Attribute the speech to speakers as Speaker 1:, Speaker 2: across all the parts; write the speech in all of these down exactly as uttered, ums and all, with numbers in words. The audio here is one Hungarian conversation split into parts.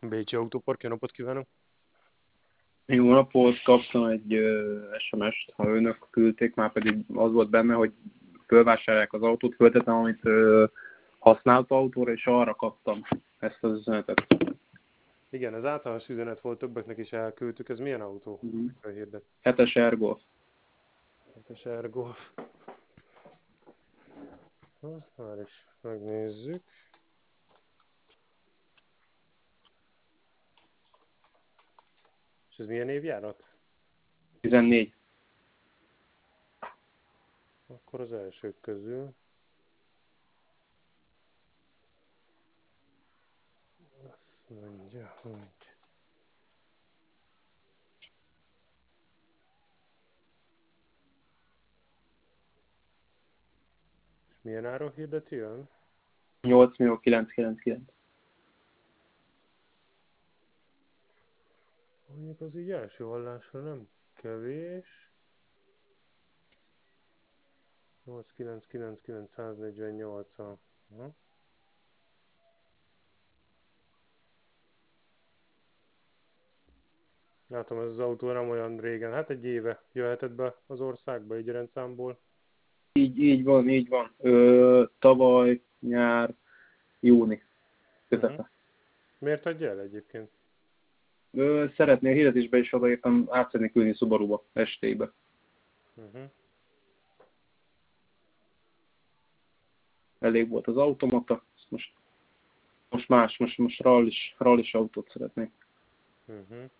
Speaker 1: Bécsi Autópark, jó napot kívánok!
Speaker 2: Jó napot, kaptam egy uh, es em es-t, ha önök küldték, már pedig az volt benne, hogy fölvásárolják az autót, föltettem, amit uh, használt autóra, és arra kaptam ezt az üzenetet.
Speaker 1: Igen, ez általános üzenet volt, többeknek is elküldtük. Ez milyen autó?
Speaker 2: Uh-huh.
Speaker 1: Mikor hirdet?
Speaker 2: hetes Ergolf.
Speaker 1: hetes Ergolf. Már is megnézzük. És ez milyen évjárat?
Speaker 2: tizennégy.
Speaker 1: Akkor az elsők közül. Azt mondja, hogy... És milyen áron hirdeti ön?
Speaker 2: nyolc millió kilencszázkilencvenkilenc.
Speaker 1: Mondjuk az így első hallásra nem kevés. nyolc kilenc kilenc kilencszáznegyvennyolc-a. Látom, ez az autó nem olyan régen, hát egy éve jöhetett be az országba, így rendszámból.
Speaker 2: Így, így van, így van. Ö, tavaly, nyár, júni közepe.
Speaker 1: Uh-huh. Miért adja el egyébként?
Speaker 2: Ö, szeretnél hirdetésbe is odaírtam, át szeretnék ülni Subaruba estébe.
Speaker 1: Uh-huh.
Speaker 2: Elég volt az automata, most, most más, most, most rallis, rallis autót szeretnék.
Speaker 1: Uh-huh.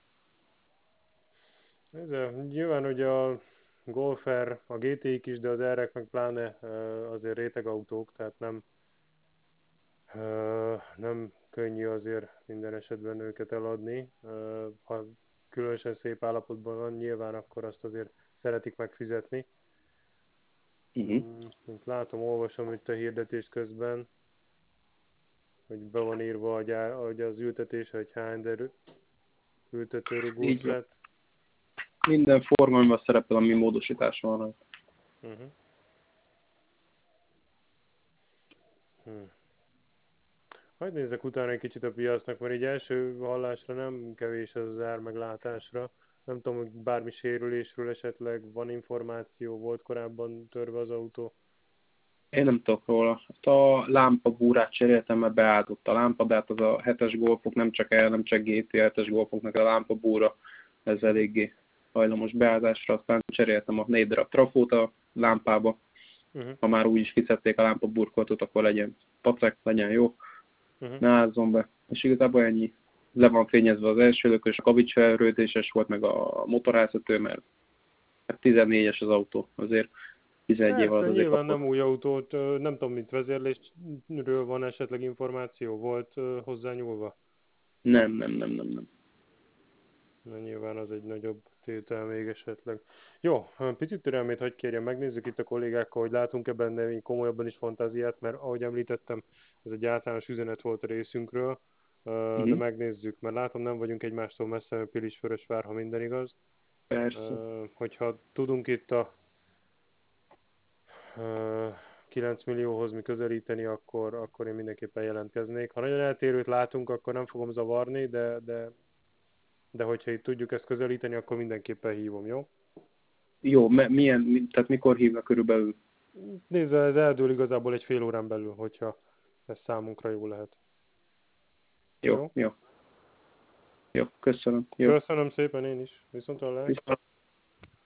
Speaker 1: Ez a, nyilván ugye a Golfer, a gé té ik is, de az erre meg pláne azért rétegautók, tehát nem, nem könnyű azért minden esetben őket eladni. Ha különösen szép állapotban van, nyilván akkor azt azért szeretik megfizetni.
Speaker 2: Uh-huh.
Speaker 1: Mint látom, olvasom itt a hirdetést közben, hogy be van írva, hogy, á, hogy az ültetés, hogy hány derű ültető rugós lett.
Speaker 2: Minden forgalomban szerepel, ami módosítás van.
Speaker 1: Uh-huh. Hmm. Hadd nézzek utána egy kicsit a piacnak, mert így első hallásra nem kevés ez az ár meglátásra. Nem tudom, hogy bármi sérülésről esetleg van információ, volt korábban törve az autó.
Speaker 2: Én nem tudok róla. Hát a lámpabúrát cseréltem, mert beálltott a lámpa, de hát az a hetes golfok, nem csak el, nem csak gé té hetes golfoknak a lámpabúra, ez eléggé hajlamos beállásra, aztán cseréltem a négy darab trafót a lámpába. Uh-huh. Ha már úgy is kiszedték a lámpaburkolatot, akkor legyen pacek, legyen jó, uh-huh. Ne ázzon be. És igazából ennyi. Le van fényezve az első lökös, a kavics felrőtéses volt, meg a motorháztető, mert hát tizennégyes az autó, azért tizenegy év alatt azért
Speaker 1: nyilván
Speaker 2: kapott.
Speaker 1: nem új autót, nem tudom, mint vezérlésről van esetleg információ, volt hozzányúlva?
Speaker 2: Nem, nem, nem, nem, nem.
Speaker 1: Na nyilván az egy nagyobb tétel még esetleg. Jó, picit türelmét hagyj kérjem, megnézzük itt a kollégákkal, hogy látunk-e benne komolyabban is fantáziát, mert ahogy említettem, ez egy általános üzenet volt a részünkről, uh-huh. de megnézzük, mert látom nem vagyunk egymástól messze, mert Pilisvörösvár, ha minden igaz.
Speaker 2: Persze.
Speaker 1: Uh, hogyha tudunk itt a uh, kilenc millióhoz mi közelíteni, akkor, akkor én mindenképpen jelentkeznék. Ha nagyon eltérőt látunk, akkor nem fogom zavarni, de, de de hogyha itt tudjuk ezt közelíteni, akkor mindenképpen hívom, jó?
Speaker 2: Jó, milyen, tehát mikor hívnak körülbelül?
Speaker 1: Nézd, ez eldől igazából egy fél órán belül, hogyha ez számunkra jó lehet.
Speaker 2: Jó, jó. Jó, jó köszönöm. Jó.
Speaker 1: Köszönöm szépen én is. Viszontlátásra.